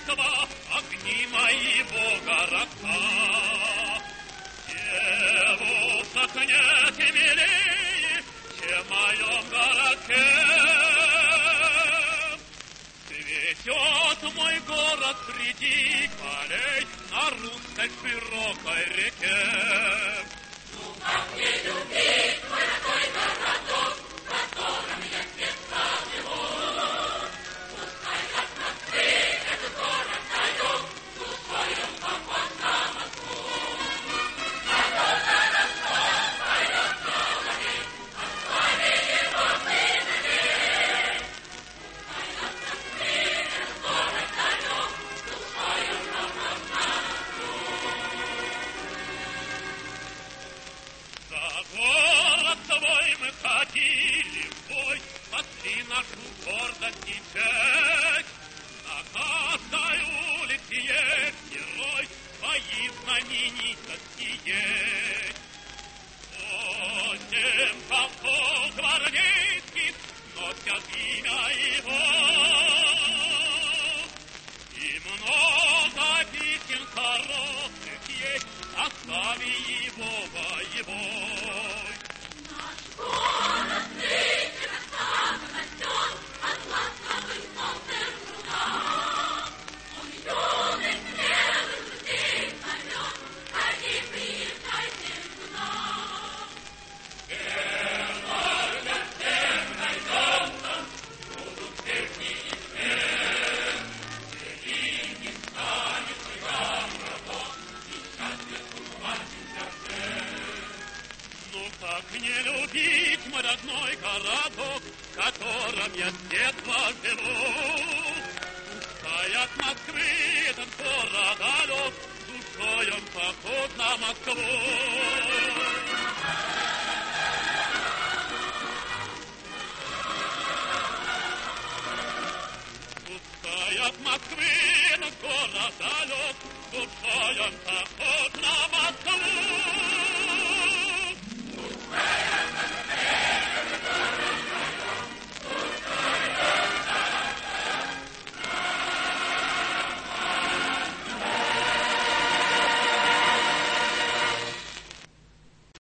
Москва, огни моего городка. Девушек нет и милее, чем в моем городке. Цветет мой город среди полей на русской широкой реке. Ну как не любить мой родной городок, в котором я с детства живу? Пускай от Москвы этот город далек, душою похож на Москву. Народа Ростов поет головы, о славе его выдали. Пускай от Москвы этот город далек, душою похож на Москву. За город свой мы ходили в бой, спасли нашу гордость и честь. На каждой улице есть герой, свои знаменитости есть. 8 полков гвардейских носят имя его. И много песен хороших есть о славе его боевой. Наш город нынче как растет от ласковых солнцев труда. Он юных смелых людей зовет, ходи, приезжайте сюда. Где всем найдется, будут песни и смех. Великий станет цыган родов, и счастье сумасшедших всех. Ну как не любить мой родной городок, в котором я с детства живу? Пускай от Москвы этот город далек, душой он похож на Москву. Пускай от Москвы этот город далек, душой он похож